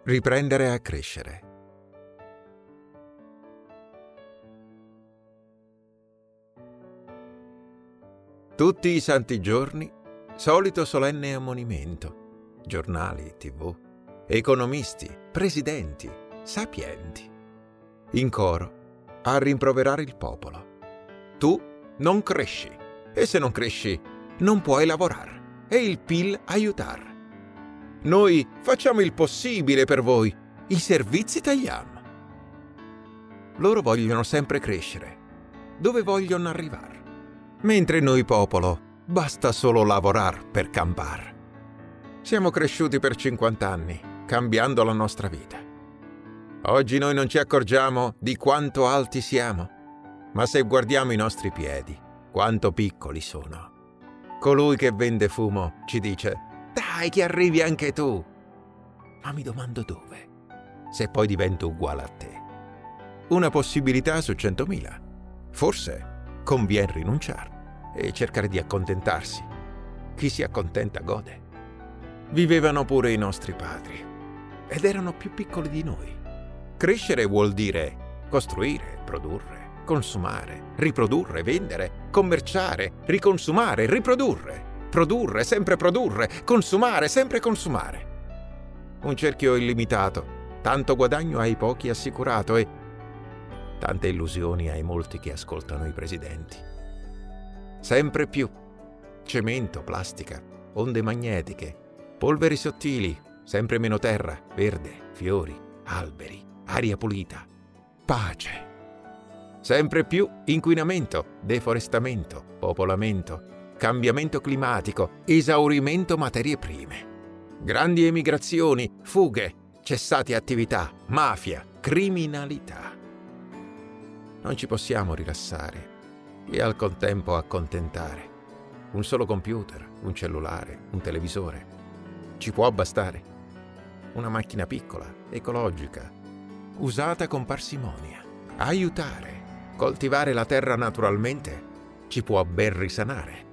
Riprendere a crescere. Tutti i santi giorni, solito solenne ammonimento, giornali, TV, economisti, presidenti, sapienti, in coro a rimproverare il popolo. Tu non cresci, e se non cresci non puoi lavorare e il PIL aiutare. Noi facciamo il possibile per voi, i servizi tagliamo. Loro vogliono sempre crescere, dove vogliono arrivare. Mentre noi popolo, basta solo lavorare per campare. Siamo cresciuti per 50 anni, cambiando la nostra vita. Oggi noi non ci accorgiamo di quanto alti siamo, ma se guardiamo i nostri piedi, quanto piccoli sono. Colui che vende fumo ci dice: dai che arrivi anche tu. Ma mi domando dove, se poi divento uguale a te. Una possibilità su 100.000. Forse conviene rinunciare e cercare di accontentarsi. Chi si accontenta gode. Vivevano pure i nostri padri ed erano più piccoli di noi. Crescere vuol dire costruire, produrre, consumare, riprodurre, vendere, commerciare, riconsumare, riprodurre, produrre, sempre produrre, consumare, sempre consumare. Un cerchio illimitato, tanto guadagno ai pochi assicurato e tante illusioni ai molti che ascoltano i presidenti. Sempre più cemento, plastica, onde magnetiche, polveri sottili, sempre meno terra, verde, fiori, alberi, aria pulita, pace. Sempre più inquinamento, deforestamento, popolamento, cambiamento climatico, esaurimento materie prime, grandi emigrazioni, fughe, cessate attività, mafia, criminalità. Non ci possiamo rilassare e al contempo accontentare. Un solo computer, un cellulare, un televisore. Ci può bastare. Una macchina piccola, ecologica, usata con parsimonia. Aiutare, coltivare la terra naturalmente ci può ben risanare.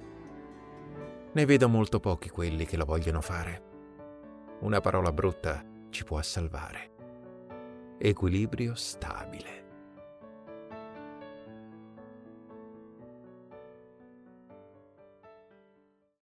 Ne vedo molto pochi quelli che lo vogliono fare. Una parola brutta ci può salvare. Equilibrio stabile.